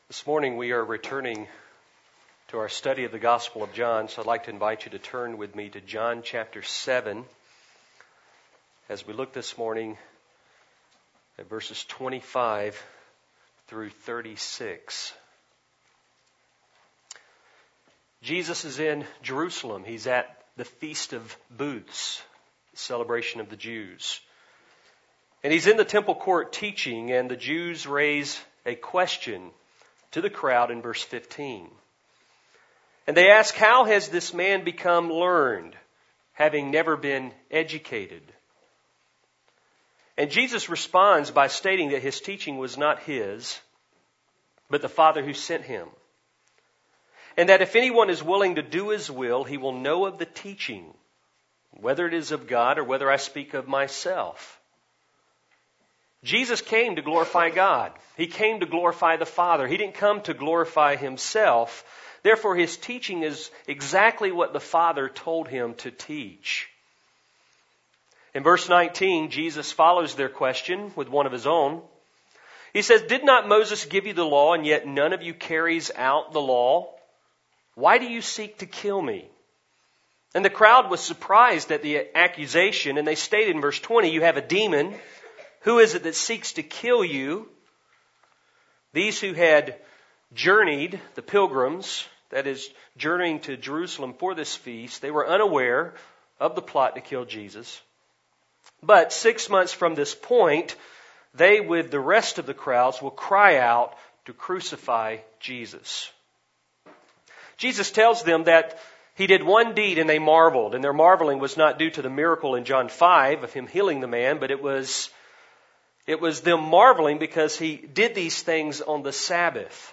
This morning we are returning to our study of the Gospel of John, so I'd like to invite you to turn with me to John chapter 7 as we look this morning at verses 25 through 36. Jesus is in Jerusalem. He's at the Feast of Booths, the celebration of the Jews. And he's in the temple court teaching, and the Jews raise a question to the crowd in verse 15. And they ask, how has this man become learned, having never been educated? And Jesus responds by stating that his teaching was not his, but the Father who sent him. And that if anyone is willing to do his will, he will know of the teaching, whether it is of God or whether I speak of myself. Jesus came to glorify God. He came to glorify the Father. He didn't come to glorify himself. Therefore, his teaching is exactly what the Father told him to teach. In verse 19, Jesus follows their question with one of his own. He says, "Did not Moses give you the law, and yet none of you carries out the law? Why do you seek to kill me?" And the crowd was surprised at the accusation, and they stated in verse 20, "You have a demon. Who is it that seeks to kill you?" These who had journeyed, the pilgrims, that is, journeying to Jerusalem for this feast, they were unaware of the plot to kill Jesus. But 6 months from this point, they with the rest of the crowds will cry out to crucify Jesus. Jesus tells them that he did one deed and they marveled. And their marveling was not due to the miracle in John 5 of him healing the man, but it was them marveling because he did these things on the Sabbath.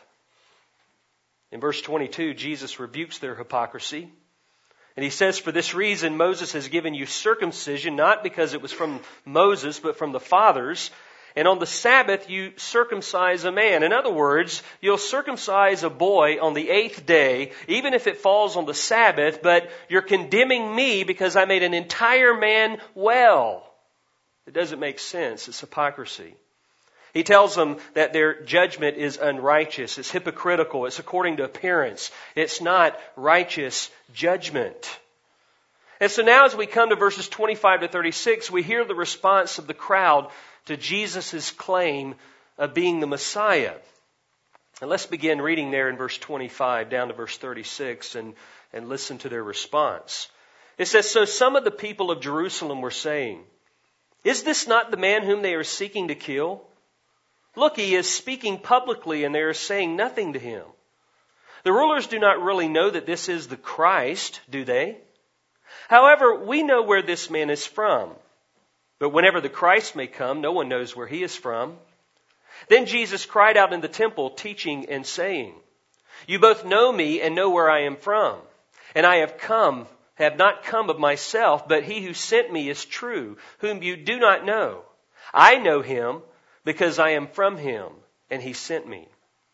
In verse 22, Jesus rebukes their hypocrisy. And he says, "For this reason Moses has given you circumcision, not because it was from Moses, but from the fathers. And on the Sabbath you circumcise a man." In other words, you'll circumcise a boy on the 8th day, even if it falls on the Sabbath, but you're condemning me because I made an entire man well. It doesn't make sense. It's hypocrisy. He tells them that their judgment is unrighteous. It's hypocritical. It's according to appearance. It's not righteous judgment. And so now as we come to verses 25 to 36, we hear the response of the crowd to Jesus' claim of being the Messiah. And let's begin reading there in verse 25 down to verse 36 and listen to their response. It says, "So some of the people of Jerusalem were saying, 'Is this not the man whom they are seeking to kill? Look, he is speaking publicly and they are saying nothing to him. The rulers do not really know that this is the Christ, do they? However, we know where this man is from. But whenever the Christ may come, no one knows where he is from.' Then Jesus cried out in the temple, teaching and saying, 'You both know me and know where I am from. And I have not come of myself, but he who sent me is true, whom you do not know. I know him because I am from him, and he sent me.'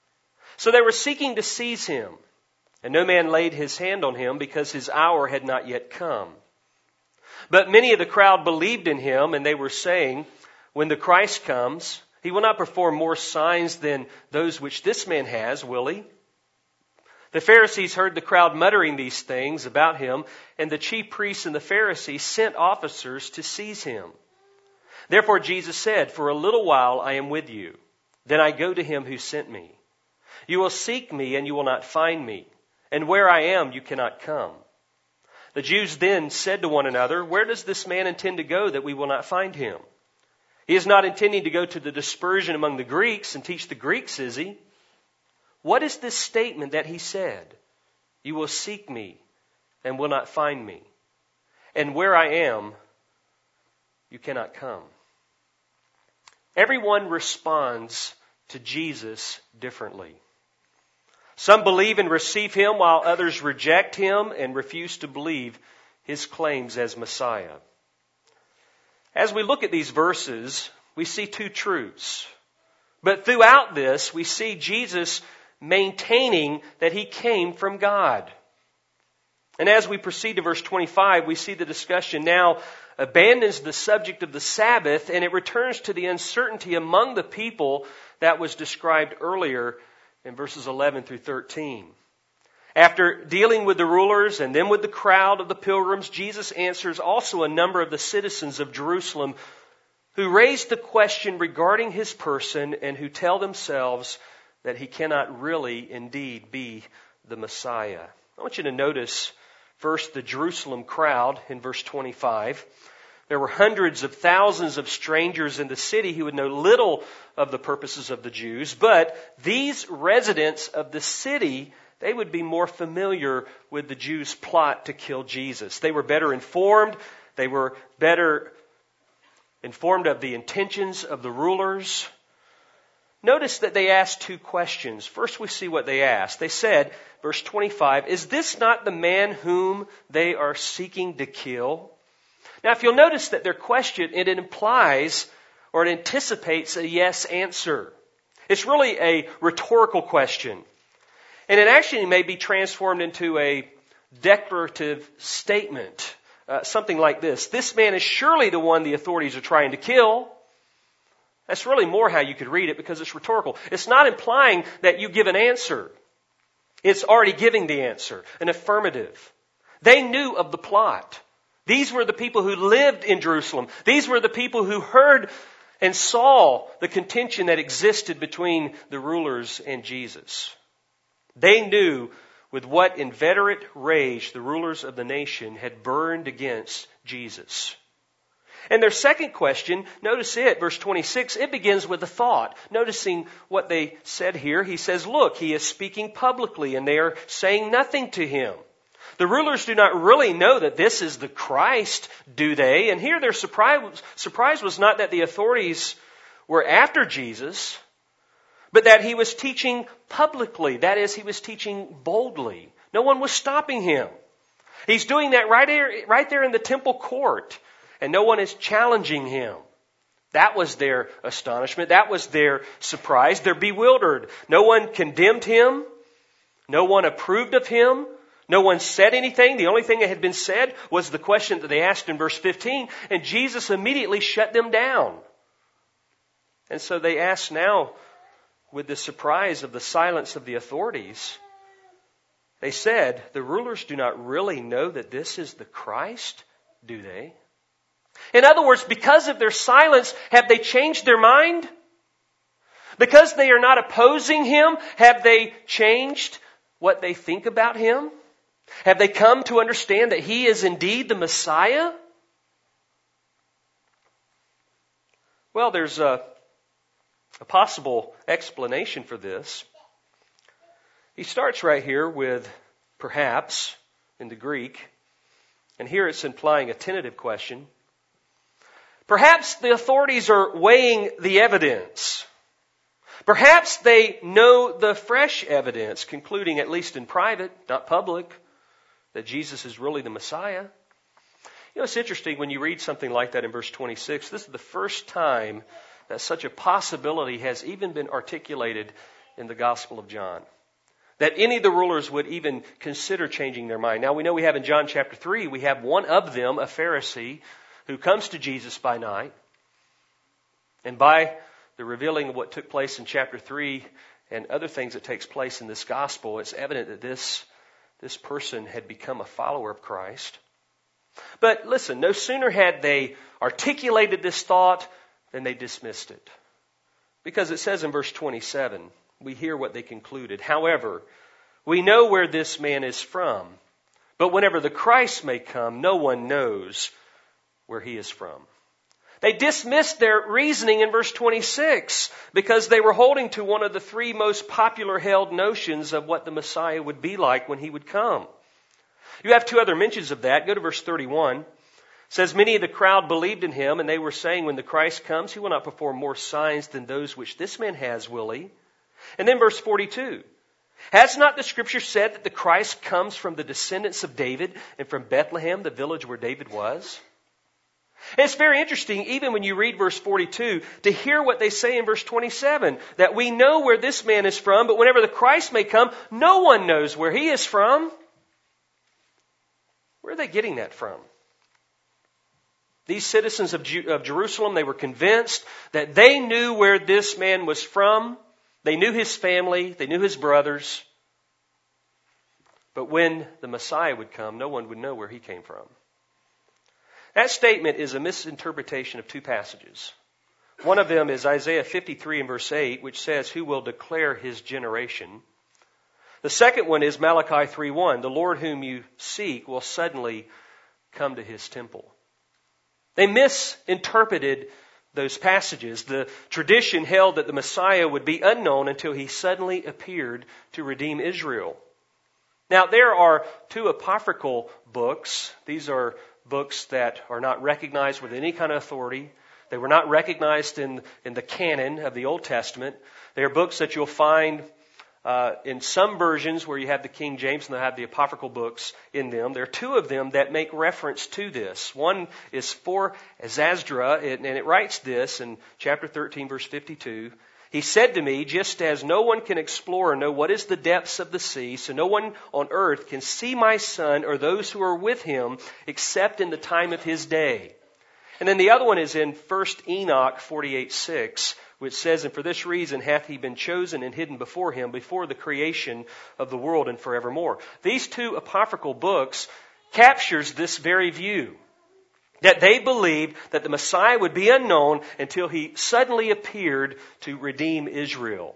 So they were seeking to seize him, and no man laid his hand on him because his hour had not yet come. But many of the crowd believed in him, and they were saying, 'When the Christ comes, he will not perform more signs than those which this man has, will he?' The Pharisees heard the crowd muttering these things about him, and the chief priests and the Pharisees sent officers to seize him. Therefore Jesus said, 'For a little while I am with you. Then I go to him who sent me. You will seek me and you will not find me. And where I am you cannot come.' The Jews then said to one another, 'Where does this man intend to go that we will not find him? He is not intending to go to the dispersion among the Greeks and teach the Greeks, is he? What is this statement that he said? You will seek me and will not find me. And where I am, you cannot come.'" Everyone responds to Jesus differently. Some believe and receive him, while others reject him and refuse to believe his claims as Messiah. As we look at these verses, we see two truths. But throughout this, we see Jesus maintaining that he came from God. And as we proceed to verse 25, we see the discussion now abandons the subject of the Sabbath, and it returns to the uncertainty among the people that was described earlier in verses 11 through 13. After dealing with the rulers and then with the crowd of the pilgrims, Jesus answers also a number of the citizens of Jerusalem who raised the question regarding his person and who tell themselves that he cannot really indeed be the Messiah. I want you to notice first the Jerusalem crowd in verse 25. There were hundreds of thousands of strangers in the city who would know little of the purposes of the Jews, but these residents of the city, they would be more familiar with the Jews' plot to kill Jesus. They were better informed. They were better informed of the intentions of the rulers. Notice that they asked two questions. First, we see what they asked. They said, verse 25, "Is this not the man whom they are seeking to kill?" Now, if you'll notice that their question, it implies or it anticipates a yes answer. It's really a rhetorical question. And it actually may be transformed into a declarative statement. Something like this. This man is surely the one the authorities are trying to kill. That's really more how you could read it because it's rhetorical. It's not implying that you give an answer. It's already giving the answer, an affirmative. They knew of the plot. These were the people who lived in Jerusalem. These were the people who heard and saw the contention that existed between the rulers and Jesus. They knew with what inveterate rage the rulers of the nation had burned against Jesus. And their second question, notice it, verse 26, it begins with a thought. Noticing what they said here, he says, "Look, he is speaking publicly and they are saying nothing to him." The rulers do not really know that this is the Christ, do they? And here their surprise was not that the authorities were after Jesus, but that he was teaching publicly. That is, he was teaching boldly. No one was stopping him. He's doing that right there in the temple court. And no one is challenging him. That was their astonishment. That was their surprise. They're bewildered. No one condemned him. No one approved of him. No one said anything. The only thing that had been said was the question that they asked in verse 15. And Jesus immediately shut them down. And so they ask now, with the surprise of the silence of the authorities, they said, "The rulers do not really know that this is the Christ, do they?" In other words, because of their silence, have they changed their mind? Because they are not opposing him, have they changed what they think about him? Have they come to understand that he is indeed the Messiah? Well, there's a possible explanation for this. He starts right here with perhaps in the Greek, and here it's implying a tentative question. Perhaps the authorities are weighing the evidence. Perhaps they know the fresh evidence, concluding, at least in private, not public, that Jesus is really the Messiah. You know, it's interesting when you read something like that in verse 26. This is the first time that such a possibility has even been articulated in the Gospel of John. That any of the rulers would even consider changing their mind. Now we know we have in John chapter 3, we have one of them, a Pharisee, who comes to Jesus by night. And by the revealing of what took place in chapter 3 and other things that takes place in this gospel, it's evident that this person had become a follower of Christ. But listen, no sooner had they articulated this thought than they dismissed it. Because it says in verse 27, we hear what they concluded. "However, we know where this man is from, but whenever the Christ may come, no one knows where he is from." They dismissed their reasoning in verse 26 because they were holding to one of the three most popular held notions of what the Messiah would be like when he would come. You have two other mentions of that. Go to verse 31. It says, "Many of the crowd believed in him, and they were saying, when the Christ comes, he will not perform more signs than those which this man has, will he?" And then verse 42. "Has not the scripture said that the Christ comes from the descendants of David and from Bethlehem, the village where David was?" And it's very interesting, even when you read verse 42, to hear what they say in verse 27, that we know where this man is from, but whenever the Christ may come, no one knows where he is from. Where are they getting that from? These citizens of Jerusalem, they were convinced that they knew where this man was from. They knew his family. They knew his brothers. But when the Messiah would come, no one would know where he came from. That statement is a misinterpretation of two passages. One of them is Isaiah 53 and verse 8, which says, "Who will declare his generation?" The second one is Malachi 3:1, "The Lord whom you seek will suddenly come to his temple." They misinterpreted those passages. The tradition held that the Messiah would be unknown until he suddenly appeared to redeem Israel. Now, there are two apocryphal books. These are books that are not recognized with any kind of authority. They were not recognized in the canon of the Old Testament. They are books that you'll find in some versions where you have the King James and they have the apocryphal books in them. There are two of them that make reference to this. One is for Esdras, and it writes this in chapter 13, verse 52. "He said to me, just as no one can explore and know what is the depths of the sea, so no one on earth can see my Son or those who are with him except in the time of his day." And then the other one is in 1 Enoch 48:6, which says, "And for this reason hath he been chosen and hidden before him, before the creation of the world and forevermore." These two apocryphal books captures this very view, that they believed that the Messiah would be unknown until he suddenly appeared to redeem Israel.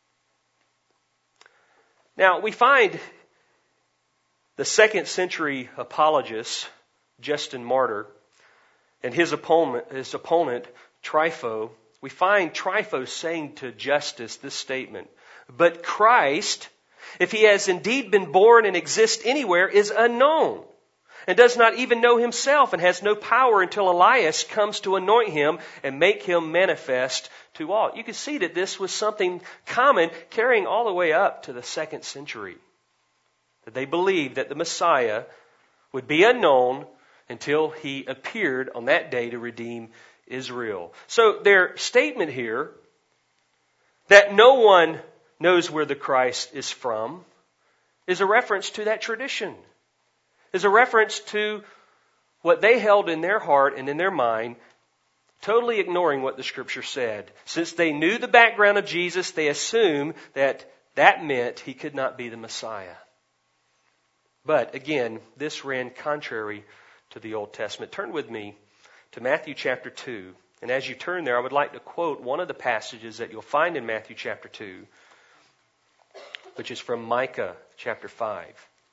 Now, we find the 2nd century apologist, Justin Martyr, and his opponent, Trypho, we find Trypho saying to Justus this statement, "But Christ, if he has indeed been born and exists anywhere, is unknown, and does not even know himself, and has no power until Elias comes to anoint him and make him manifest to all." You can see that this was something common carrying all the way up to the 2nd century. That they believed that the Messiah would be unknown until he appeared on that day to redeem Israel. So their statement here that no one knows where the Christ is from is a reference to that tradition. Is a reference to what they held in their heart and in their mind, totally ignoring what the Scripture said. Since they knew the background of Jesus, they assumed that that meant he could not be the Messiah. But again, this ran contrary to the Old Testament. Turn with me to Matthew chapter 2. And as you turn there, I would like to quote one of the passages that you'll find in Matthew chapter 2, which is from Micah chapter 5.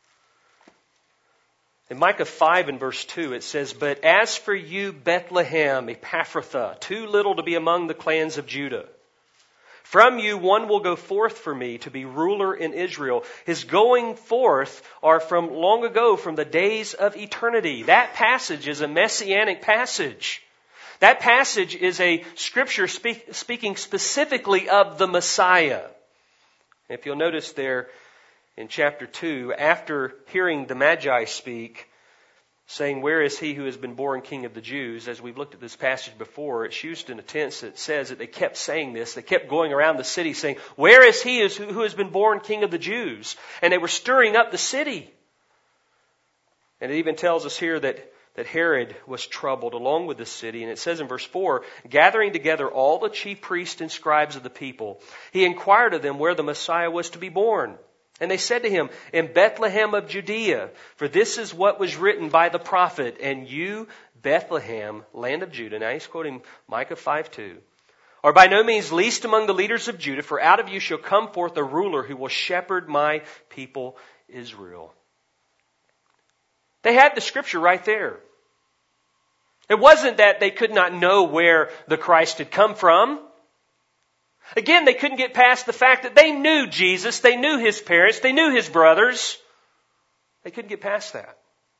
In Micah 5 and verse 2, it says, "But as for you, Bethlehem, Ephrathah, too little to be among the clans of Judah, from you one will go forth for me to be ruler in Israel. His going forth are from long ago, from the days of eternity." That passage is a messianic passage. That passage is a scripture speaking specifically of the Messiah. If you'll notice there in chapter 2, after hearing the Magi speak, saying, "Where is he who has been born King of the Jews?" As we've looked at this passage before, it's used in a tense that says that they kept saying this. They kept going around the city saying, "Where is he who has been born King of the Jews?" And they were stirring up the city. And it even tells us here that Herod was troubled along with the city. And it says in verse 4, "Gathering together all the chief priests and scribes of the people, he inquired of them where the Messiah was to be born. And they said to him, 'In Bethlehem of Judea, for this is what was written by the prophet, and you, Bethlehem, land of Judah.'" Now he's quoting Micah 5:2. "Are by no means least among the leaders of Judah, for out of you shall come forth a ruler who will shepherd my people Israel." They had the scripture right there. It wasn't that they could not know where the Christ had come from. Again, they couldn't get past the fact that they knew Jesus, they knew his parents, they knew his brothers. They couldn't get past that.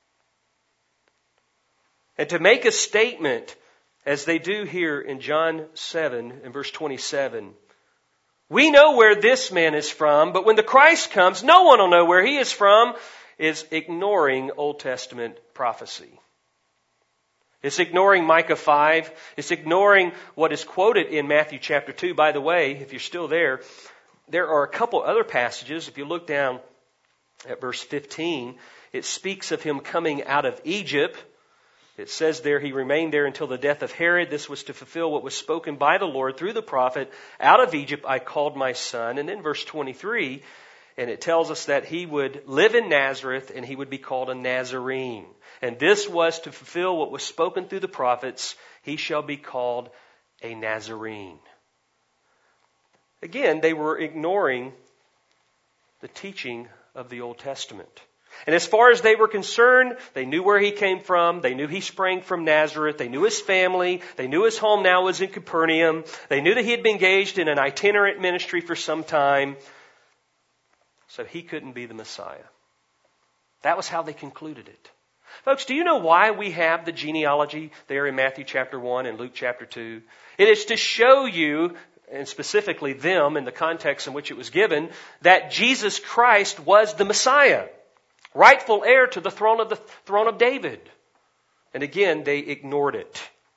And to make a statement, as they do here in John 7 and verse 27, "We know where this man is from, but when the Christ comes, no one will know where he is from," is ignoring Old Testament prophecy. It's ignoring Micah 5. It's ignoring what is quoted in Matthew chapter 2. By the way, if you're still there, there are a couple other passages. If you look down at verse 15, it speaks of him coming out of Egypt. It says there, he remained there until the death of Herod. This was to fulfill what was spoken by the Lord through the prophet, out of Egypt I called my son. And then verse 23, and it tells us that he would live in Nazareth and he would be called a Nazarene. And this was to fulfill what was spoken through the prophets, he shall be called a Nazarene. Again, they were ignoring the teaching of the Old Testament. And as far as they were concerned, they knew where he came from. They knew he sprang from Nazareth. They knew his family. They knew his home now was in Capernaum. They knew that he had been engaged in an itinerant ministry for some time. So he couldn't be the Messiah. That was how they concluded it. Folks, do you know why we have the genealogy there in Matthew chapter 1 and Luke chapter 2? It is to show you, and specifically them in the context in which it was given, that Jesus Christ was the Messiah, rightful heir to the throne of David. And again, they ignored it.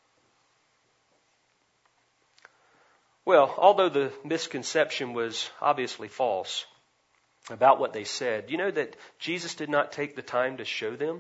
Well, although the misconception was obviously false about what they said, do you know that Jesus did not take the time to show them?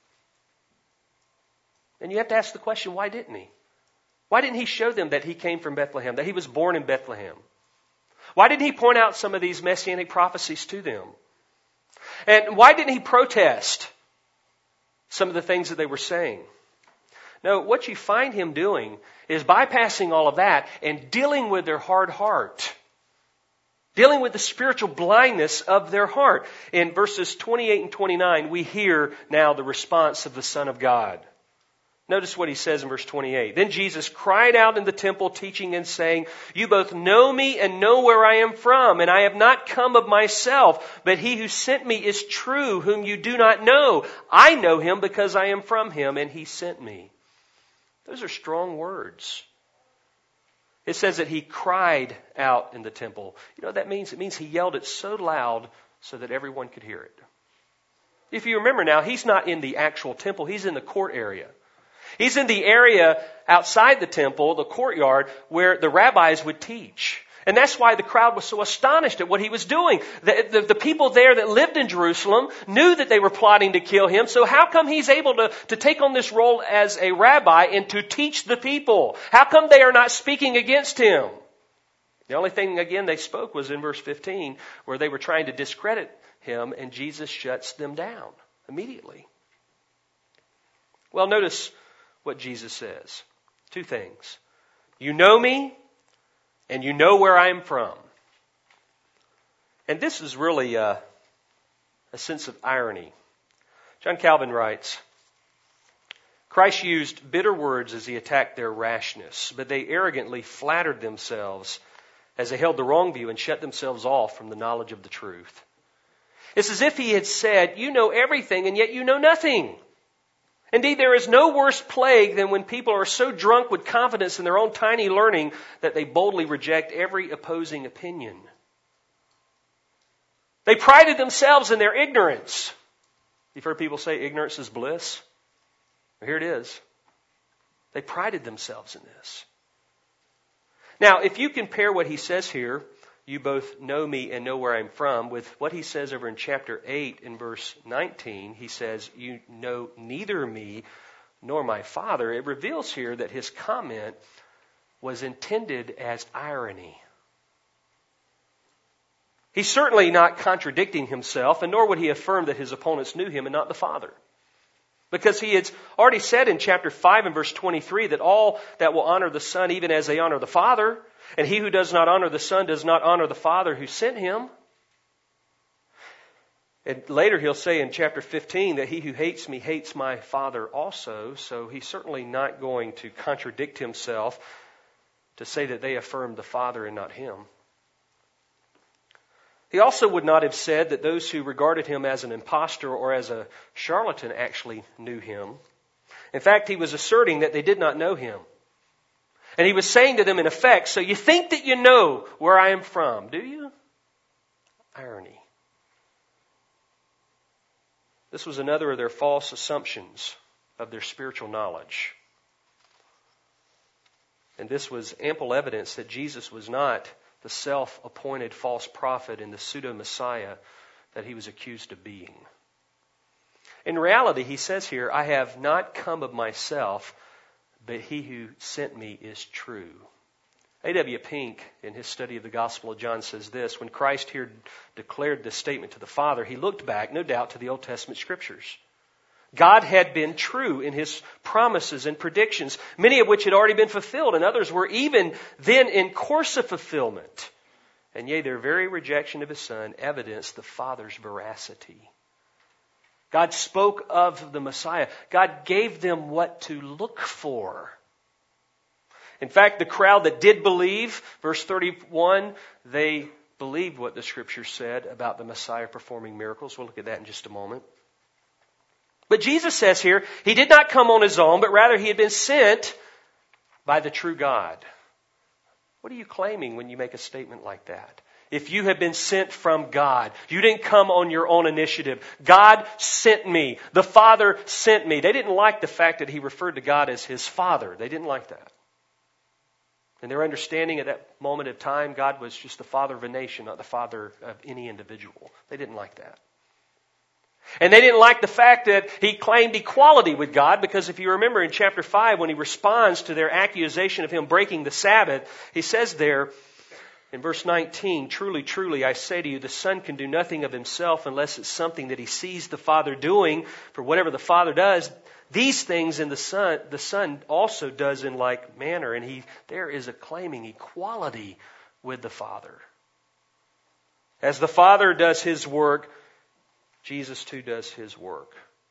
And you have to ask the question, why didn't he? Why didn't he show them that he came from Bethlehem, that he was born in Bethlehem? Why didn't he point out some of these messianic prophecies to them? And why didn't he protest some of the things that they were saying? No, what you find him doing is bypassing all of that and dealing with their hard heart. Dealing with the spiritual blindness of their heart. In verses 28 and 29, we hear now the response of the Son of God. Notice what he says in verse 28. Then Jesus cried out in the temple, teaching and saying, You both know me and know where I am from, and I have not come of myself, but he who sent me is true, whom you do not know. I know him because I am from him, and he sent me. Those are strong words. It says that he cried out in the temple. You know what that means? It means he yelled it so loud so that everyone could hear it. If you remember now, he's not in the actual temple. He's in the court area. He's in the area outside the temple, the courtyard, where the rabbis would teach. And that's why the crowd was so astonished at what he was doing. The people there that lived in Jerusalem knew that they were plotting to kill him. So how come he's able to take on this role as a rabbi and to teach the people? How come they are not speaking against him? The only thing, again, they spoke was in verse 15, where they were trying to discredit him, and Jesus shuts them down immediately. Well, notice what Jesus says. Two things. You know me, and you know where I am from. And this is really a sense of irony. John Calvin writes, Christ used bitter words as he attacked their rashness, but they arrogantly flattered themselves as they held the wrong view and shut themselves off from the knowledge of the truth. It's as if he had said, You know everything, and yet you know nothing. Indeed, there is no worse plague than when people are so drunk with confidence in their own tiny learning that they boldly reject every opposing opinion. They prided themselves in their ignorance. You've heard people say ignorance is bliss? Well, here it is. They prided themselves in this. Now, if you compare what he says here, you both know me and know where I'm from, with what he says over in chapter 8 in verse 19, he says, You know neither me nor my Father. It reveals here that his comment was intended as irony. He's certainly not contradicting himself, and nor would he affirm that his opponents knew him and not the Father. Because he had already said in chapter 5 and verse 23 that all that will honor the Son even as they honor the Father, and he who does not honor the Son does not honor the Father who sent him. And later he'll say in chapter 15 that he who hates me hates my Father also. So he's certainly not going to contradict himself to say that they affirmed the Father and not him. He also would not have said that those who regarded him as an impostor or as a charlatan actually knew him. In fact, he was asserting that they did not know him. And he was saying to them in effect, So you think that you know where I am from, do you? Irony. This was another of their false assumptions of their spiritual knowledge. And this was ample evidence that Jesus was not the self-appointed false prophet and the pseudo-Messiah that he was accused of being. In reality, he says here, I have not come of myself, but he who sent me is true. A.W. Pink, in his study of the Gospel of John, says this: when Christ here declared this statement to the Father, he looked back, no doubt, to the Old Testament Scriptures. God had been true in his promises and predictions, many of which had already been fulfilled, and others were even then in course of fulfillment. And yea, their very rejection of his Son evidenced the Father's veracity. God spoke of the Messiah. God gave them what to look for. In fact, the crowd that did believe, verse 31, they believed what the Scripture said about the Messiah performing miracles. We'll look at that in just a moment. But Jesus says here, he did not come on his own, but rather he had been sent by the true God. What are you claiming when you make a statement like that? If you have been sent from God, you didn't come on your own initiative. God sent me. The Father sent me. They didn't like the fact that he referred to God as his Father. They didn't like that. In their understanding at that moment of time, God was just the father of a nation, not the father of any individual. They didn't like that. And they didn't like the fact that he claimed equality with God, because if you remember in chapter 5, when he responds to their accusation of him breaking the Sabbath, he says there in verse 19, truly, truly, I say to you, the Son can do nothing of himself unless it's something that he sees the Father doing. For whatever the Father does, these things in the Son also does in like manner. And there is a claiming equality with the Father. As the Father does his work, Jesus too does his work.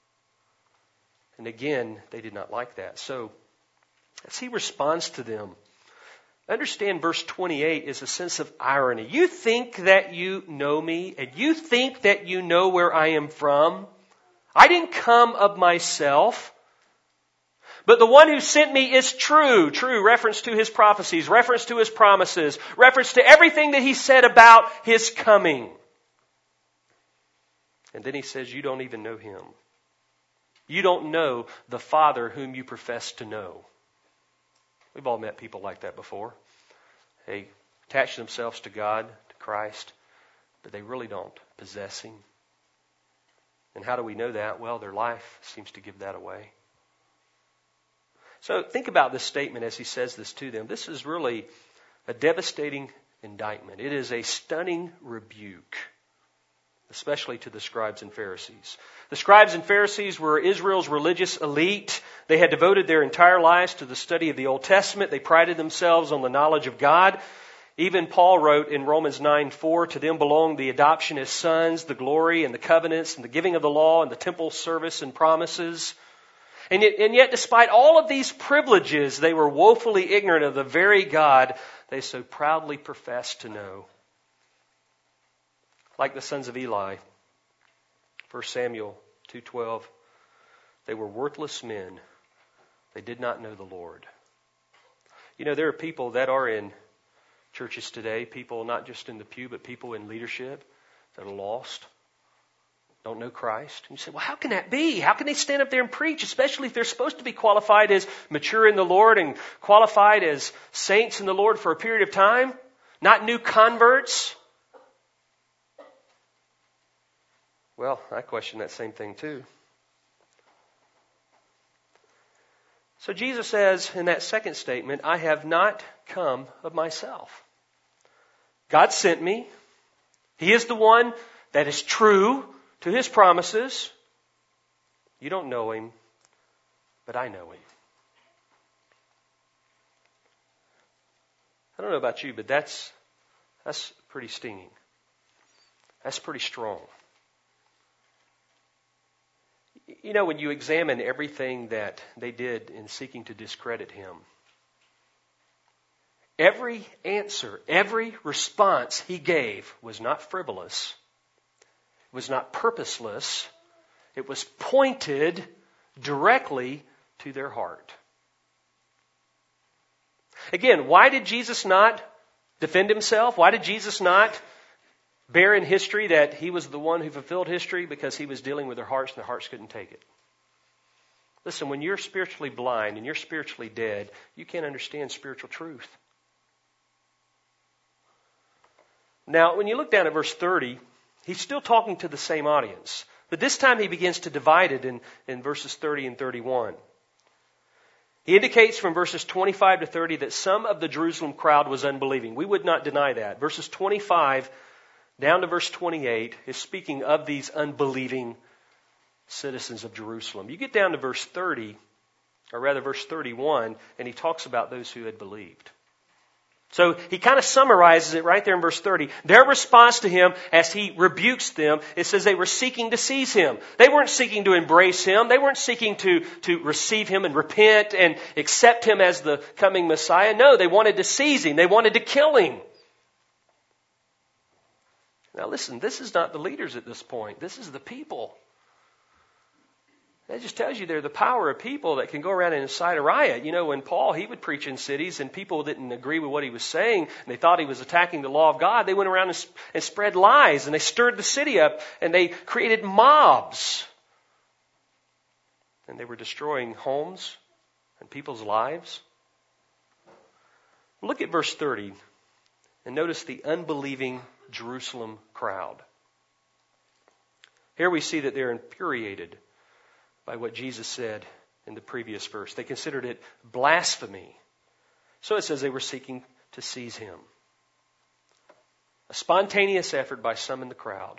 And again, they did not like that. So, as he responds to them, understand verse 28 is a sense of irony. You think that you know me, and you think that you know where I am from. I didn't come of myself, but the one who sent me is true. True, reference to his prophecies, reference to his promises, reference to everything that he said about his coming. And then he says, you don't even know him. You don't know the Father whom you profess to know. We've all met people like that before. They attach themselves to God, to Christ, but they really don't possess him. And how do we know that? Well, their life seems to give that away. So think about this statement as he says this to them. This is really a devastating indictment. It is a stunning rebuke, especially to the scribes and Pharisees. The scribes and Pharisees were Israel's religious elite. They had devoted their entire lives to the study of the Old Testament. They prided themselves on the knowledge of God. Even Paul wrote in Romans 9:4, to them belong the adoption as sons, the glory and the covenants and the giving of the law and the temple service and promises. And yet, despite all of these privileges, they were woefully ignorant of the very God they so proudly professed to know. Like the sons of Eli, 1 Samuel 2:12, they were worthless men. They did not know the Lord. You know, there are people that are in churches today, people not just in the pew, but people in leadership that are lost, don't know Christ. And you say, well, how can that be? How can they stand up there and preach, especially if they're supposed to be qualified as mature in the Lord and qualified as saints in the Lord for a period of time, not new converts? Well, I question that same thing too. So Jesus says in that second statement, I have not come of myself. God sent me. He is the one that is true to his promises. You don't know him, but I know him. I don't know about you, but that's pretty stinging. That's pretty strong. You know, when you examine everything that they did in seeking to discredit him, every answer, every response he gave was not frivolous. It was not purposeless. It was pointed directly to their heart. Again, why did Jesus not defend himself? Why did Jesus not bear in history that he was the one who fulfilled history? Because he was dealing with their hearts and their hearts couldn't take it. Listen, when you're spiritually blind and you're spiritually dead, you can't understand spiritual truth. Now, when you look down at verse 30, he's still talking to the same audience. But this time he begins to divide it in verses 30 and 31. He indicates from verses 25 to 30 that some of the Jerusalem crowd was unbelieving. We would not deny that. Verses 25 down to verse 28 is speaking of these unbelieving citizens of Jerusalem. You get down to verse 30, or rather verse 31, and he talks about those who had believed. So he kind of summarizes it right there in verse 30. Their response to him as he rebukes them, it says they were seeking to seize him. They weren't seeking to embrace him. They weren't seeking to receive him and repent and accept him as the coming Messiah. No, they wanted to seize him. They wanted to kill him. Now listen, this is not the leaders at this point. This is the people. That just tells you they're the power of people that can go around and incite a riot. You know, when Paul, he would preach in cities and people didn't agree with what he was saying and they thought he was attacking the law of God, they went around and spread lies and they stirred the city up and they created mobs. And they were destroying homes and people's lives. Look at verse 30 and notice the unbelieving Jerusalem crowd. Here we see that they're infuriated by what Jesus said in the previous verse. They considered it blasphemy. So it says they were seeking to seize him. A spontaneous effort by some in the crowd.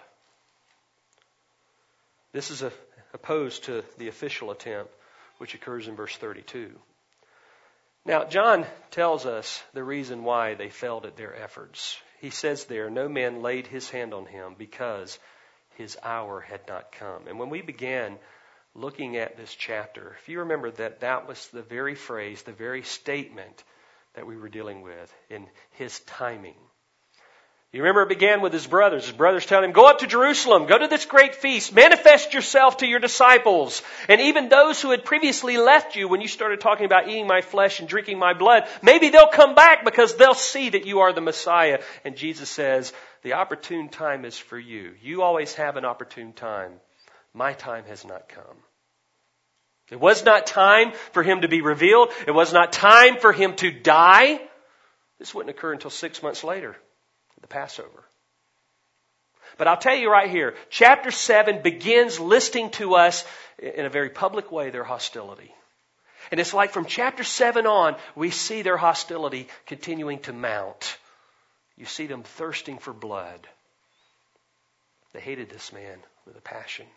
This is opposed to the official attempt, which occurs in verse 32. Now, John tells us the reason why they failed at their efforts. He says there, no man laid his hand on him because his hour had not come. And when we began looking at this chapter, if you remember that was the very phrase, the very statement that we were dealing with in his timing. You remember it began with his brothers. His brothers telling him, go up to Jerusalem, go to this great feast, manifest yourself to your disciples. And even those who had previously left you when you started talking about eating my flesh and drinking my blood, maybe they'll come back because they'll see that you are the Messiah. And Jesus says, the opportune time is for you. You always have an opportune time. My time has not come. It was not time for him to be revealed. It was not time for him to die. This wouldn't occur until 6 months later, the Passover. But I'll tell you right here, chapter 7 begins listing to us in a very public way their hostility. And it's like from chapter 7 on, we see their hostility continuing to mount. You see them thirsting for blood. They hated this man with a passion.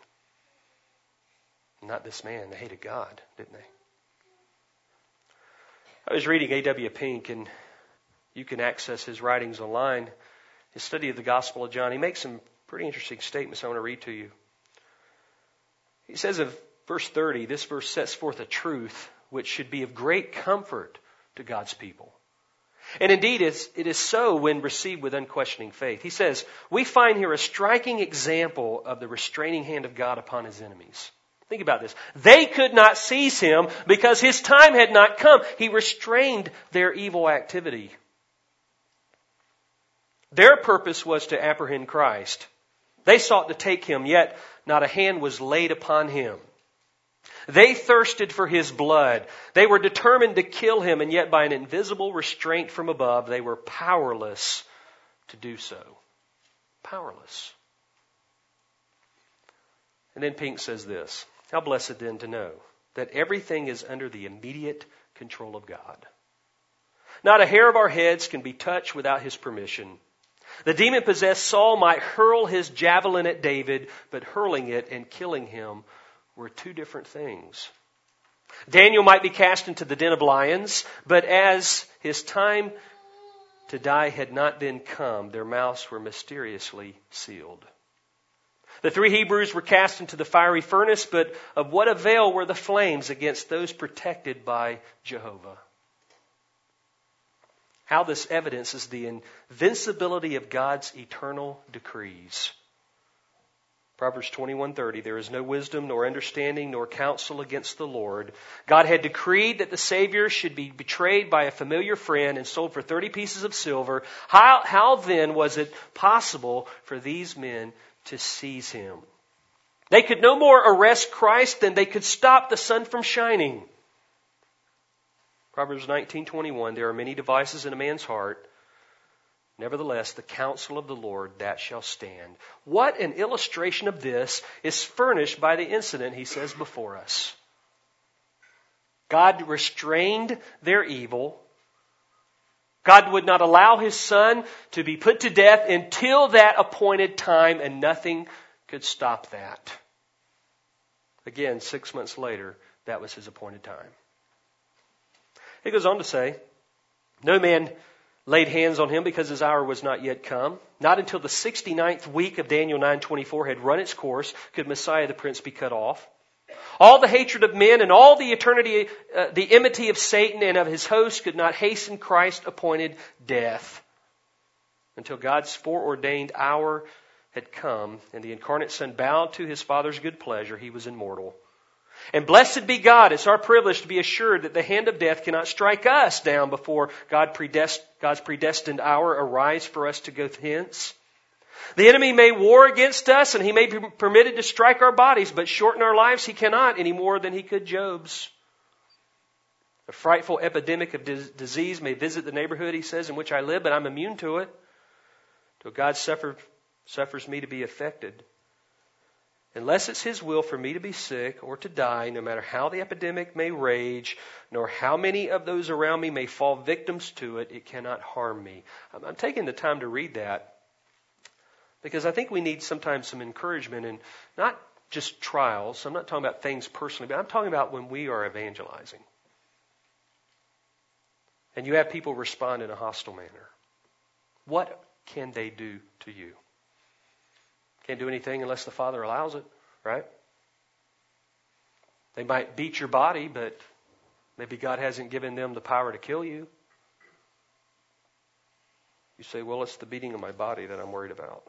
Not this man. They hated God, didn't they? I was reading A.W. Pink, and you can access his writings online. His study of the Gospel of John. He makes some pretty interesting statements I want to read to you. He says of verse 30, this verse sets forth a truth which should be of great comfort to God's people. And indeed, it is so when received with unquestioning faith. He says, we find here a striking example of the restraining hand of God upon his enemies. Think about this. They could not seize him because his time had not come. He restrained their evil activity. Their purpose was to apprehend Christ. They sought to take him, yet not a hand was laid upon him. They thirsted for his blood. They were determined to kill him, and yet by an invisible restraint from above, they were powerless to do so. Powerless. And then Pink says this. How blessed then to know that everything is under the immediate control of God. Not a hair of our heads can be touched without his permission. The demon-possessed Saul might hurl his javelin at David, but hurling it and killing him were two different things. Daniel might be cast into the den of lions, but as his time to die had not then come, their mouths were mysteriously sealed. The 3 Hebrews were cast into the fiery furnace, but of what avail were the flames against those protected by Jehovah? How this evidences the invincibility of God's eternal decrees. Proverbs 21:30, there is no wisdom, nor understanding, nor counsel against the Lord. God had decreed that the Savior should be betrayed by a familiar friend and sold for 30 pieces of silver. How then was it possible for these men to seize him? They could no more arrest Christ than they could stop the sun from shining. Proverbs 19:21, there are many devices in a man's heart. Nevertheless, the counsel of the Lord, that shall stand. What an illustration of this is furnished by the incident he says before us. God restrained their evil. God would not allow His Son to be put to death until that appointed time, and nothing could stop that. Again, 6 months later, that was His appointed time. He goes on to say, no man laid hands on Him because His hour was not yet come. Not until the 69th week of Daniel 9:24 had run its course could Messiah the Prince be cut off. All the hatred of men and all the eternity, the enmity of Satan and of his host could not hasten Christ's appointed death until God's foreordained hour had come and the incarnate Son bowed to His Father's good pleasure. He was immortal. And blessed be God, it's our privilege to be assured that the hand of death cannot strike us down before God's predestined hour arrives for us to go hence. The enemy may war against us and he may be permitted to strike our bodies, but shorten our lives he cannot any more than he could Job's. A frightful epidemic of disease may visit the neighborhood, he says, in which I live, but I'm immune to it. Till God suffers me to be affected. Unless it's His will for me to be sick or to die, no matter how the epidemic may rage, nor how many of those around me may fall victims to it, it cannot harm me. I'm taking the time to read that because I think we need sometimes some encouragement in not just trials. I'm not talking about things personally, but I'm talking about when we are evangelizing. And you have people respond in a hostile manner. What can they do to you? Can't do anything unless the Father allows it, right? They might beat your body, but maybe God hasn't given them the power to kill you. You say, well, it's the beating of my body that I'm worried about.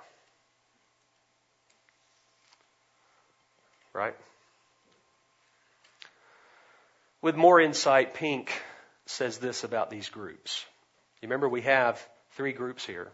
Right? With more insight, Pink says this about these groups. You remember we have 3 groups here.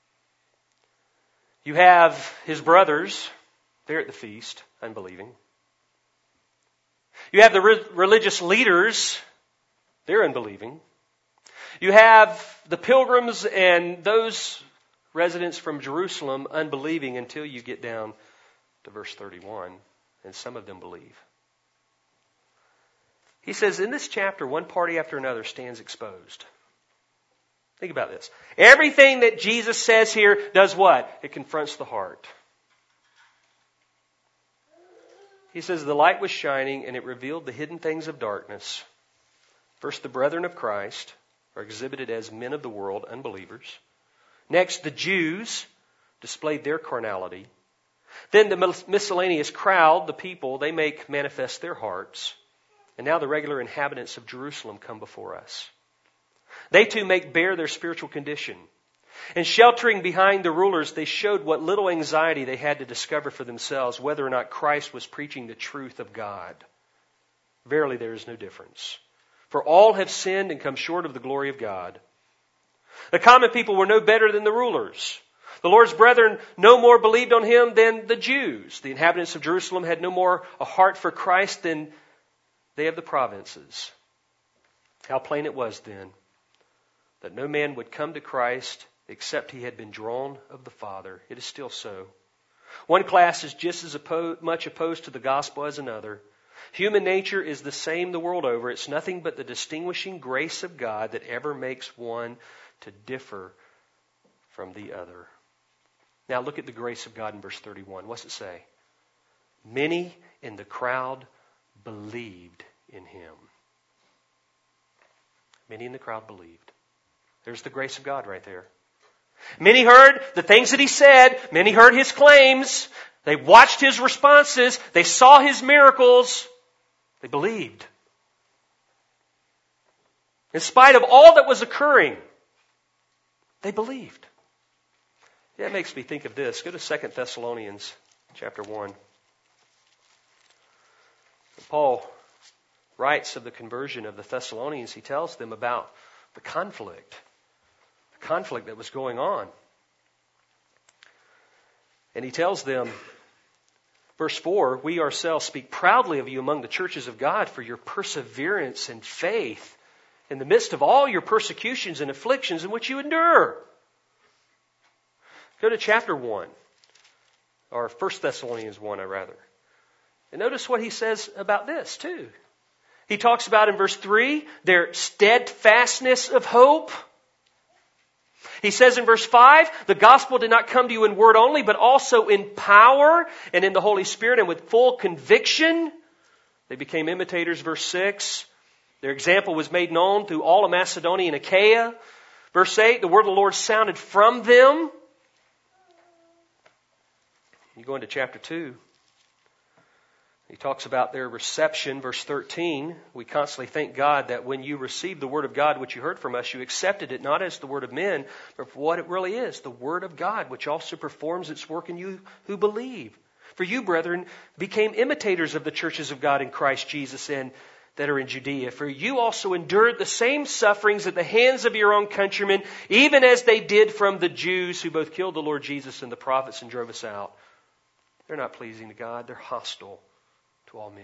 You have his brothers, they're at the feast, unbelieving. You have the religious leaders, they're unbelieving. You have the pilgrims and those residents from Jerusalem unbelieving until you get down to verse 31, and some of them believe. He says in this chapter, one party after another stands exposed. Think about this. Everything that Jesus says here does what? It confronts the heart. He says the light was shining and it revealed the hidden things of darkness. First, the brethren of Christ are exhibited as men of the world, unbelievers. Next, the Jews displayed their carnality. Then the miscellaneous crowd, the people, they make manifest their hearts. And now the regular inhabitants of Jerusalem come before us. They too make bare their spiritual condition. And sheltering behind the rulers, they showed what little anxiety they had to discover for themselves whether or not Christ was preaching the truth of God. Verily, there is no difference. For all have sinned and come short of the glory of God. The common people were no better than the rulers. The Lord's brethren no more believed on Him than the Jews. The inhabitants of Jerusalem had no more a heart for Christ than they of the provinces. How plain it was then that no man would come to Christ except he had been drawn of the Father. It is still so. One class is just as much opposed to the gospel as another. Human nature is the same the world over. It's nothing but the distinguishing grace of God that ever makes one to differ from the other. Now look at the grace of God in verse 31. What's it say? Many in the crowd believed in Him. Many in the crowd believed. There's the grace of God right there. Many heard the things that He said. Many heard His claims. They watched His responses. They saw His miracles. They believed. In spite of all that was occurring, they believed. That makes me think of this. Go to 2 Thessalonians chapter 1. Paul writes of the conversion of the Thessalonians. He tells them about the conflict that was going on. And he tells them, verse 4, we ourselves speak proudly of you among the churches of God for your perseverance and faith in the midst of all your persecutions and afflictions in which you endure. Go to chapter 1, or 1 Thessalonians 1, rather. And notice what he says about this, too. He talks about in verse 3, their steadfastness of hope. He says in verse 5, the gospel did not come to you in word only, but also in power and in the Holy Spirit and with full conviction. They became imitators, verse 6. Their example was made known through all of Macedonia and Achaia. Verse 8, the word of the Lord sounded from them. You go into chapter 2. He talks about their reception, verse 13. We constantly thank God that when you received the word of God, which you heard from us, you accepted it not as the word of men, but for what it really is, the word of God, which also performs its work in you who believe. For you, brethren, became imitators of the churches of God in Christ Jesus and that are in Judea. For you also endured the same sufferings at the hands of your own countrymen, even as they did from the Jews who both killed the Lord Jesus and the prophets and drove us out. They're not pleasing to God. They're hostile to all men.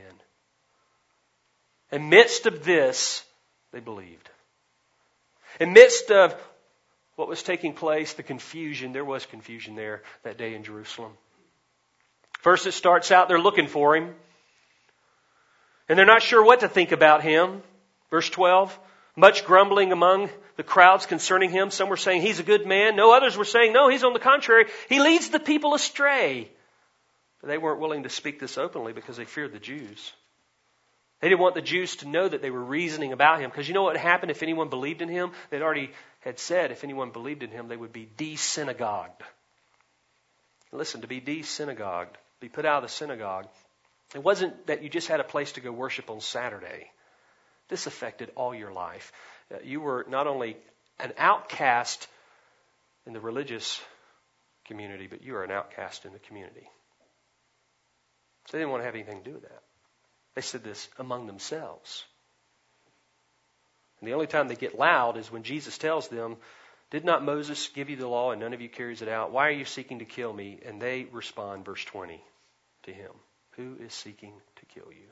In midst of this, they believed. In midst of what was taking place, the confusion, there was confusion there that day in Jerusalem. First it starts out, they're looking for him. And they're not sure what to think about him. Verse 12, much grumbling among the crowds concerning him. Some were saying he's a good man. No, others were saying, no, he's on the contrary. He leads the people astray. They weren't willing to speak this openly because they feared the Jews. They didn't want the Jews to know that they were reasoning about him. Because you know what happened if anyone believed in him? They'd already had said if anyone believed in him, they would be de-synagogued. Listen, to be de-synagogued, be put out of the synagogue, it wasn't that you just had a place to go worship on Saturday. This affected all your life. You were not only an outcast in the religious community, but you were an outcast in the community. So they didn't want to have anything to do with that. They said this among themselves. And the only time they get loud is when Jesus tells them, did not Moses give you the law and none of you carries it out? Why are you seeking to kill me? And they respond, verse 20, to him. Who is seeking to kill you?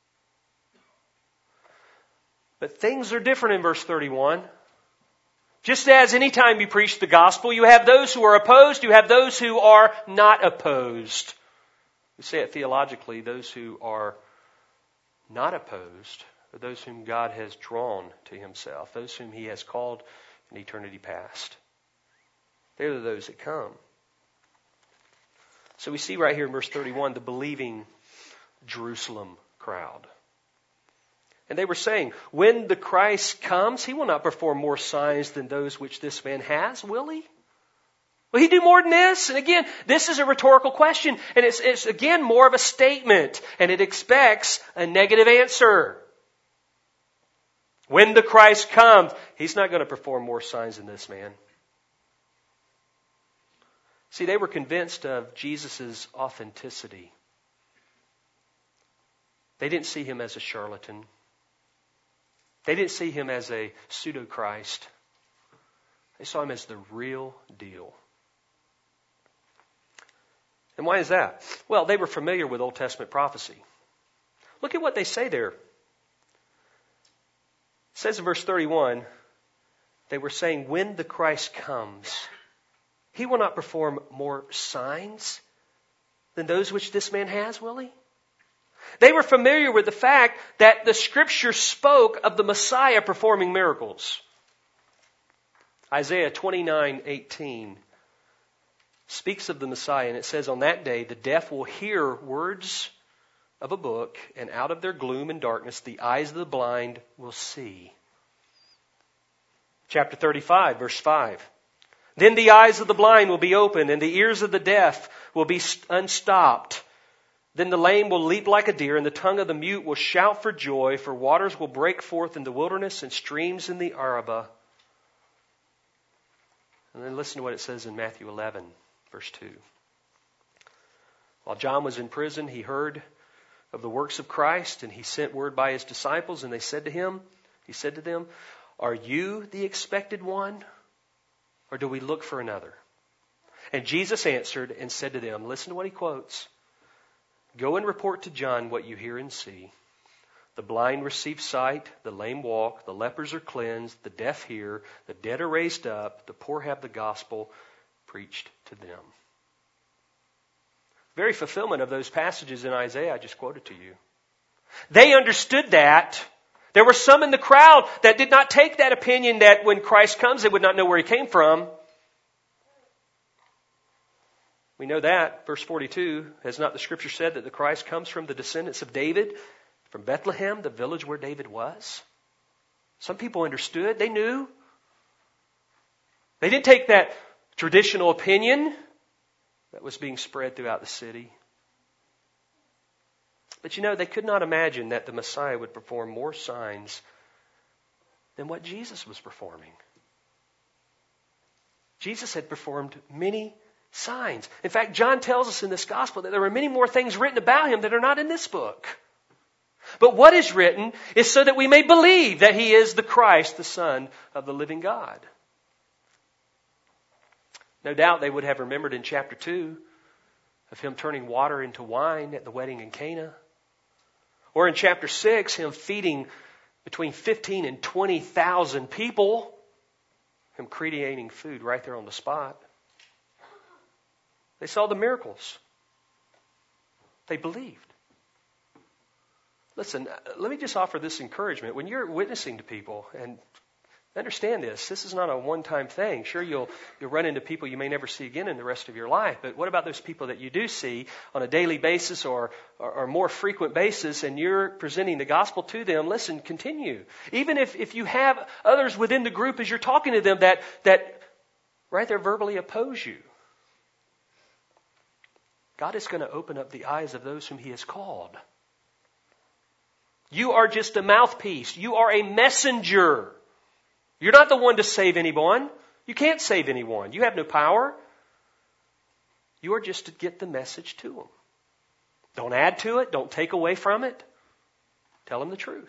But things are different in verse 31. Just as any time you preach the gospel, you have those who are opposed, you have those who are not opposed. We say it theologically, those who are not opposed are those whom God has drawn to himself, those whom he has called in eternity past. They're those that come. So we see right here in verse 31 the believing Jerusalem crowd. And they were saying, when the Christ comes, he will not perform more signs than those which this man has, will he? Will he do more than this? And again, this is a rhetorical question. And it's again more of a statement. And it expects a negative answer. When the Christ comes, he's not going to perform more signs than this man. See, they were convinced of Jesus' authenticity. They didn't see him as a charlatan. They didn't see him as a pseudo-Christ. They saw him as the real deal. And why is that? Well, they were familiar with Old Testament prophecy. Look at what they say there. It says in verse 31, they were saying, when the Christ comes, he will not perform more signs than those which this man has, will he? They were familiar with the fact that the Scripture spoke of the Messiah performing miracles. Isaiah 29:18 speaks of the Messiah, and it says, on that day the deaf will hear words of a book, and out of their gloom and darkness the eyes of the blind will see. Chapter 35, verse 5. Then the eyes of the blind will be opened, and the ears of the deaf will be unstopped. Then the lame will leap like a deer, and the tongue of the mute will shout for joy, for waters will break forth in the wilderness and streams in the Arabah. And then listen to what it says in Matthew 11, verse 2. While John was in prison, he heard of the works of Christ, and he sent word by his disciples, and he said to them, are you the expected one, or do we look for another? And Jesus answered and said to them, listen to what he quotes. Go and report to John what you hear and see. The blind receive sight, the lame walk, the lepers are cleansed, the deaf hear, the dead are raised up, the poor have the gospel preached to them. Very fulfillment of those passages in Isaiah I just quoted to you. They understood that. There were some in the crowd that did not take that opinion that when Christ comes, they would not know where He came from. We know that. Verse 42, has not the Scripture said that the Christ comes from the descendants of David, from Bethlehem, the village where David was? Some people understood. They knew. They didn't take that traditional opinion that was being spread throughout the city. But they could not imagine that the Messiah would perform more signs than what Jesus was performing. Jesus had performed many signs. In fact, John tells us in this gospel that there were many more things written about Him that are not in this book. But what is written is so that we may believe that He is the Christ, the Son of the living God. No doubt they would have remembered in chapter 2 of Him turning water into wine at the wedding in Cana. Or in chapter 6, Him feeding between 15 and 20,000 people. Him creating food right there on the spot. They saw the miracles. They believed. Listen, let me just offer this encouragement. When you're witnessing to people, and understand this is not a one-time thing. Sure, you'll run into people you may never see again in the rest of your life. But what about those people that you do see on a daily basis or more frequent basis, and you're presenting the gospel to them? Listen, continue. Even if you have others within the group as you're talking to them that right there verbally oppose you, God is going to open up the eyes of those whom He has called. You are just a mouthpiece. You are a messenger. You're not the one to save anyone. You can't save anyone. You have no power. You are just to get the message to them. Don't add to it. Don't take away from it. Tell them the truth.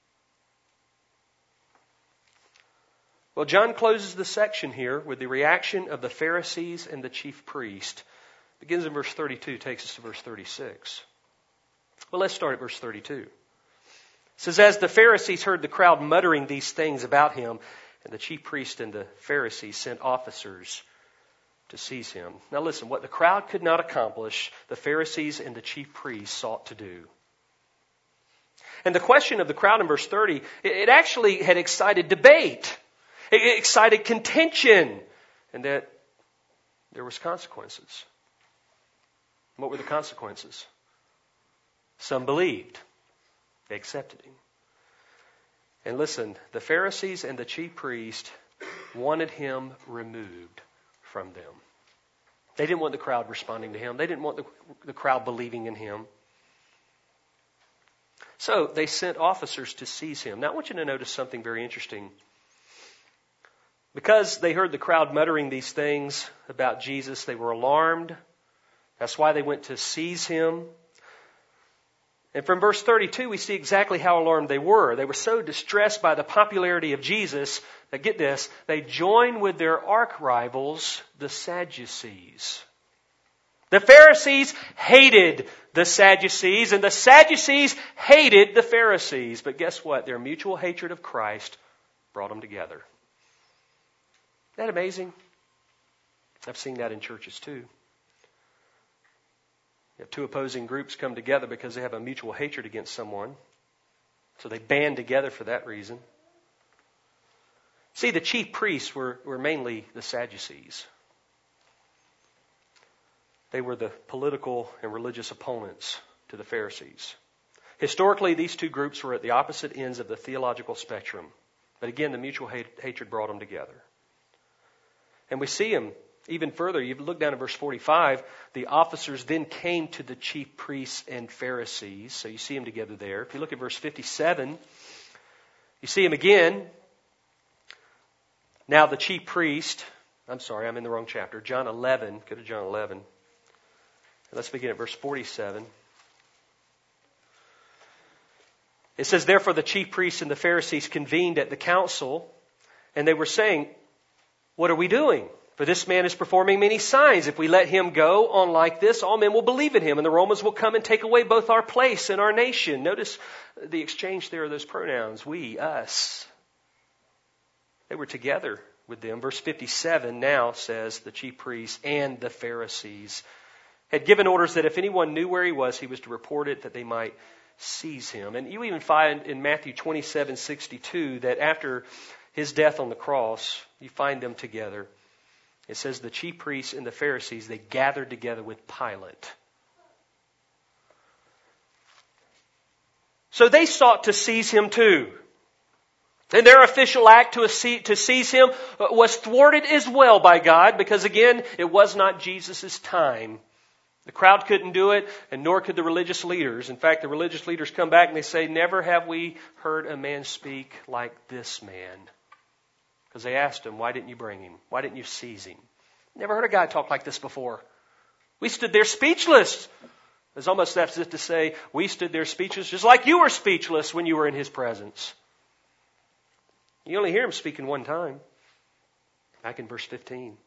Well, John closes the section here with the reaction of the Pharisees and the chief priest. Begins in verse 32, takes us to verse 36. Well, let's start at verse 32. It says, as the Pharisees heard the crowd muttering these things about Him, and the chief priest and the Pharisees sent officers to seize Him. Now listen, what the crowd could not accomplish, the Pharisees and the chief priests sought to do. And the question of the crowd in verse 30, it actually had excited debate. It excited contention. And that there was consequences. What were the consequences? Some believed. They accepted Him. And listen, the Pharisees and the chief priest wanted Him removed from them. They didn't want the crowd responding to Him. They didn't want the crowd believing in Him. So they sent officers to seize Him. Now I want you to notice something very interesting. Because they heard the crowd muttering these things about Jesus, they were alarmed. That's why they went to seize Him. And from verse 32, we see exactly how alarmed they were. They were so distressed by the popularity of Jesus that, get this, they joined with their arch-rivals, the Sadducees. The Pharisees hated the Sadducees, and the Sadducees hated the Pharisees. But guess what? Their mutual hatred of Christ brought them together. Isn't that amazing? I've seen that in churches too. You have two opposing groups come together because they have a mutual hatred against someone. So they band together for that reason. See, the chief priests were mainly the Sadducees. They were the political and religious opponents to the Pharisees. Historically, these two groups were at the opposite ends of the theological spectrum. But again, the mutual hatred brought them together. And we see them even further. You look down at verse 45. The officers then came to the chief priests and Pharisees. So you see them together there. If you look at verse 57, you see them again. Now the chief priest, I'm sorry, I'm in the wrong chapter. John 11. Go to John 11. Let's begin at verse 47. It says, therefore the chief priests and the Pharisees convened at the council, and they were saying, what are we doing? For this man is performing many signs. If we let him go on like this, all men will believe in him, and the Romans will come and take away both our place and our nation. Notice the exchange there of those pronouns. We, us. They were together with them. Verse 57 now says the chief priests and the Pharisees had given orders that if anyone knew where he was to report it, that they might seize him. And you even find in Matthew 27:62 that after his death on the cross, you find them together. It says the chief priests and the Pharisees, they gathered together with Pilate. So they sought to seize him too. And their official act to seize him was thwarted as well by God, because again, it was not Jesus' time. The crowd couldn't do it, and nor could the religious leaders. In fact, the religious leaders come back and they say, "Never have we heard a man speak like this man." Because they asked him, "Why didn't you bring him? Why didn't you seize him? Never heard a guy talk like this before. We stood there speechless." It's almost as if to say, we stood there speechless just like you were speechless when you were in his presence. You only hear him speaking one time. Back in verse 15.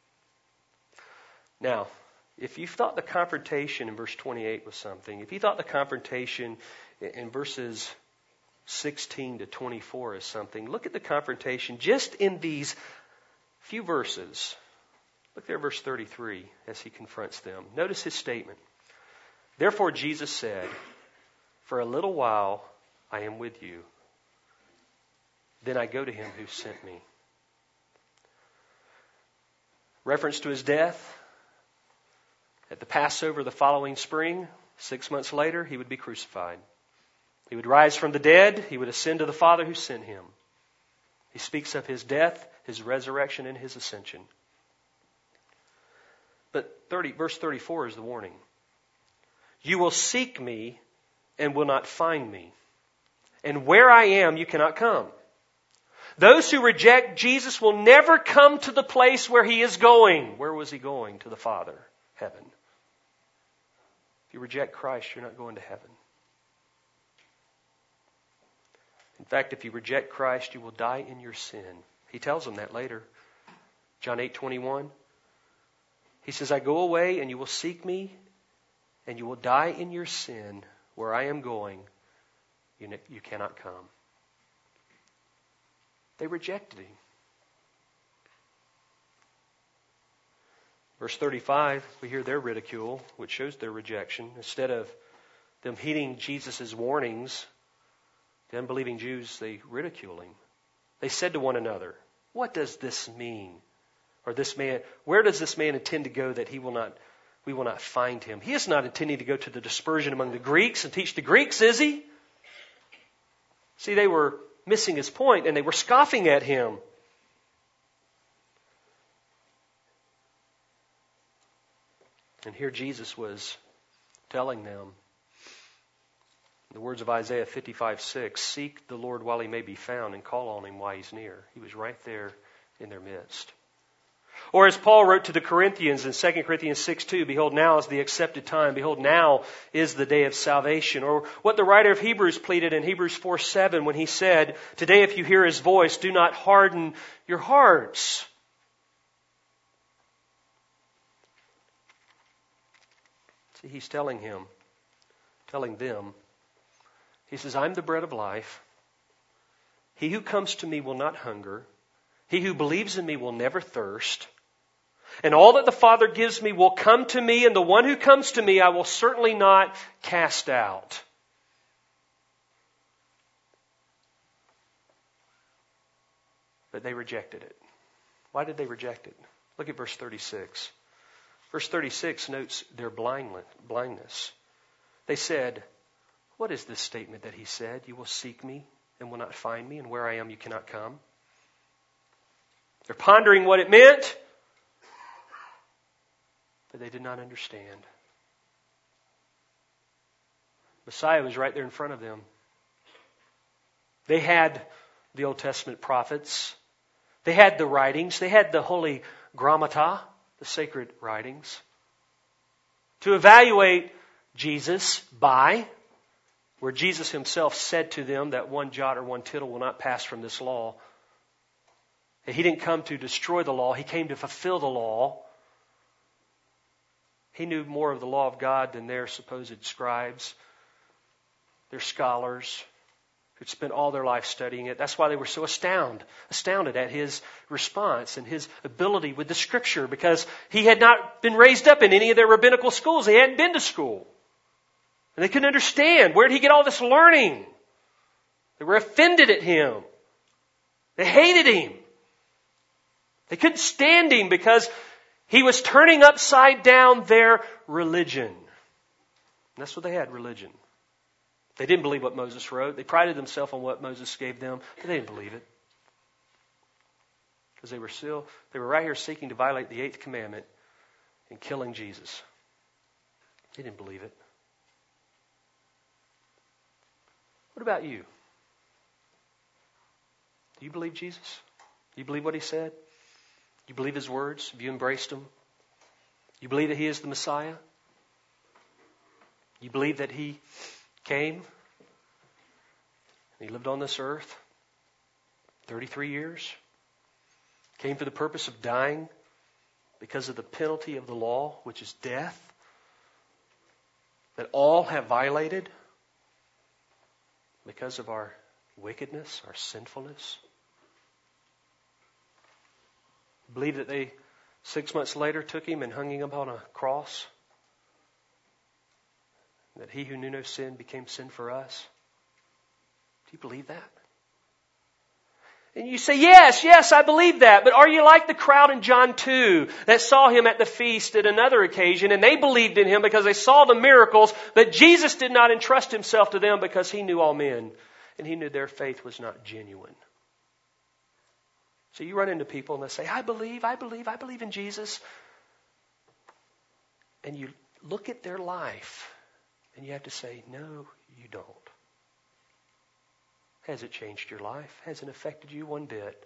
Now, if you thought the confrontation in verse 28 was something, if you thought the confrontation in verses 16 to 24 is something, look at the confrontation just in these few verses. Look there at verse 33 as he confronts them. Notice his statement. Therefore Jesus said, "For a little while I am with you. Then I go to him who sent me." Reference to his death. At the Passover the following spring, 6 months later, he would be crucified. He would rise from the dead. He would ascend to the Father who sent him. He speaks of his death, his resurrection, and his ascension. But verse 34 is the warning. "You will seek me and will not find me. And where I am, you cannot come." Those who reject Jesus will never come to the place where he is going. Where was he going? To the Father, heaven. If you reject Christ, you're not going to heaven. In fact, if you reject Christ, you will die in your sin. He tells them that later. John 8:21. He says, "I go away and you will seek me and you will die in your sin. Where I am going, you cannot come." They rejected him. Verse 35, we hear their ridicule, which shows their rejection. Instead of them heeding Jesus' warnings, the unbelieving Jews, they ridicule him. They said to one another, "What does this mean?" Or this man, "Where does this man intend to go that we will not find him? He is not intending to go to the dispersion among the Greeks and teach the Greeks, is he?" See, they were missing his point and they were scoffing at him. And here Jesus was telling them, in the words of Isaiah 55:6, "Seek the Lord while he may be found and call on him while he's near." He was right there in their midst. Or as Paul wrote to the Corinthians in 2 Corinthians 6:2, "Behold, now is the accepted time. Behold, now is the day of salvation." Or what the writer of Hebrews pleaded in Hebrews 4:7 when he said, "Today if you hear his voice, do not harden your hearts." See, he's telling them, he says, "I'm the bread of life. He who comes to me will not hunger. He who believes in me will never thirst. And all that the Father gives me will come to me, and the one who comes to me I will certainly not cast out." But they rejected it. Why did they reject it? Look at verse 36. Verse 36 notes their blindness. They said, "What is this statement that he said? You will seek me and will not find me, and where I am you cannot come?" They're pondering what it meant, but they did not understand. Messiah was right there in front of them. They had the Old Testament prophets. They had the writings. They had the holy grammata, the sacred writings, to evaluate Jesus by, where Jesus himself said to them that one jot or one tittle will not pass from this law. And he didn't come to destroy the law. He came to fulfill the law. He knew more of the law of God than their supposed scribes, their scholars, who'd spent all their life studying it. That's why they were so astounded at his response and his ability with the Scripture, because he had not been raised up in any of their rabbinical schools. He hadn't been to school. And they couldn't understand, where did he get all this learning? They were offended at him. They hated him. They couldn't stand him because he was turning upside down their religion. And that's what they had, religion. They didn't believe what Moses wrote. They prided themselves on what Moses gave them, but they didn't believe it. Because they were right here seeking to violate the 8th commandment and killing Jesus. They didn't believe it. What about you? Do you believe Jesus? Do you believe what he said? Do you believe his words? Have you embraced them? You believe that he is the Messiah? You believe that he came and he lived on this earth 33 years, came for the purpose of dying because of the penalty of the law, which is death, that all have violated because of our wickedness, our sinfulness? Believe that they 6 months later took him and hung him up on a cross? That he who knew no sin became sin for us? Do you believe that? And you say, yes, I believe that. But are you like the crowd in John 2 that saw him at the feast at another occasion, and they believed in him because they saw the miracles, but Jesus did not entrust himself to them because he knew all men, and he knew their faith was not genuine? So you run into people and they say, I believe in Jesus. And you look at their life and you have to say, no, you don't. Has it changed your life? Has it affected you one bit?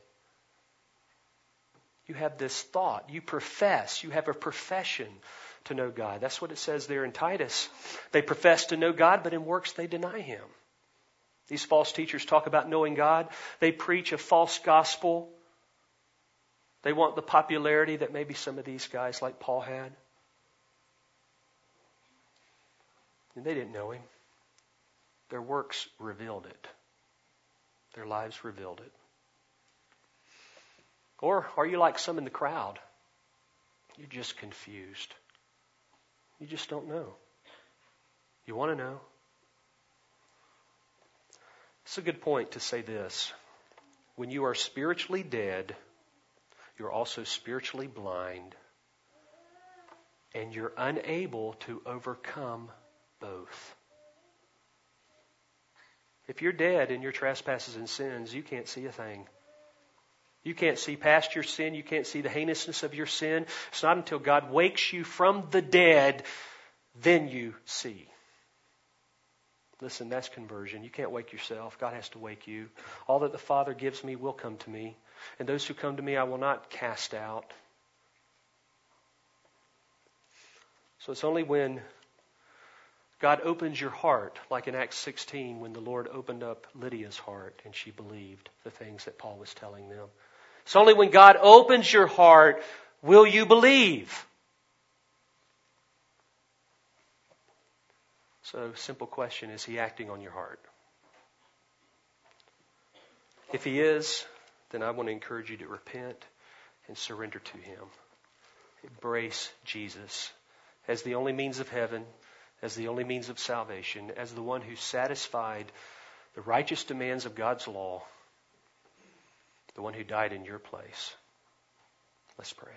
You have this thought. You profess. You have a profession to know God. That's what it says there in Titus. They profess to know God, but in works they deny him. These false teachers talk about knowing God. They preach a false gospel. They want the popularity that maybe some of these guys like Paul had. And they didn't know him. Their works revealed it. Their lives revealed it. Or are you like some in the crowd? You're just confused. You just don't know. You want to know? It's a good point to say this. When you are spiritually dead, you're also spiritually blind, and you're unable to overcome both. If you're dead in your trespasses and sins, you can't see a thing. You can't see past your sin. You can't see the heinousness of your sin. It's not until God wakes you from the dead, then you see. Listen, that's conversion. You can't wake yourself. God has to wake you. All that the Father gives me will come to me. And those who come to me, I will not cast out. So it's only when God opens your heart, like in Acts 16, when the Lord opened up Lydia's heart and she believed the things that Paul was telling them. It's only when God opens your heart will you believe. So, simple question, is he acting on your heart? If he is, then I want to encourage you to repent and surrender to him. Embrace Jesus as the only means of heaven, as the only means of salvation, as the one who satisfied the righteous demands of God's law, the one who died in your place. Let's pray.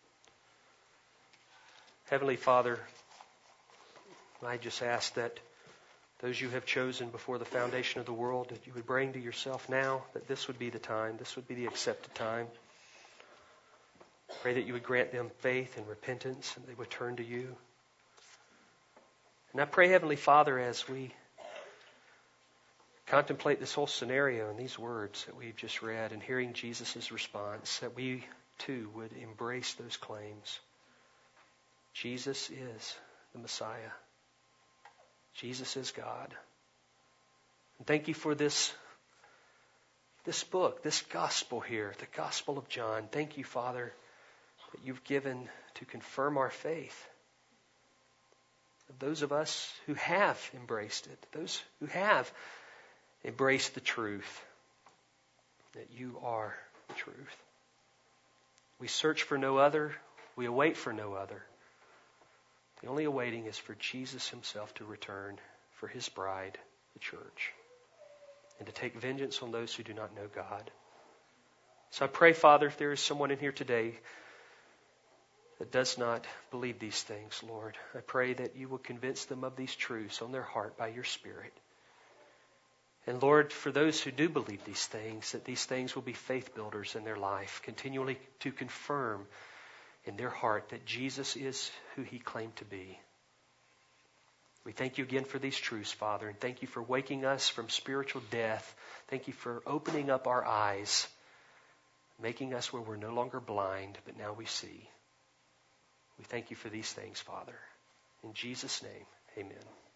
Heavenly Father, I just ask that those you have chosen before the foundation of the world, that you would bring to yourself now, that this would be the time, this would be the accepted time. Pray that you would grant them faith and repentance, and they would turn to you. And I pray, Heavenly Father, as we contemplate this whole scenario and these words that we've just read, and hearing Jesus' response, that we too would embrace those claims. Jesus is the Messiah. Jesus is God. And thank you for this book, this gospel here, the Gospel of John. Thank you, Father, that you've given to confirm our faith. Those of us who have embraced it, those who have embrace the truth that you are the truth. We search for no other. We await for no other. The only awaiting is for Jesus himself to return for his bride, the church, and to take vengeance on those who do not know God. So I pray, Father, if there is someone in here today that does not believe these things, Lord, I pray that you will convince them of these truths on their heart by your Spirit. And Lord, for those who do believe these things, that these things will be faith builders in their life, continually to confirm in their heart that Jesus is who he claimed to be. We thank you again for these truths, Father, and thank you for waking us from spiritual death. Thank you for opening up our eyes, making us where we're no longer blind, but now we see. We thank you for these things, Father. In Jesus' name, amen.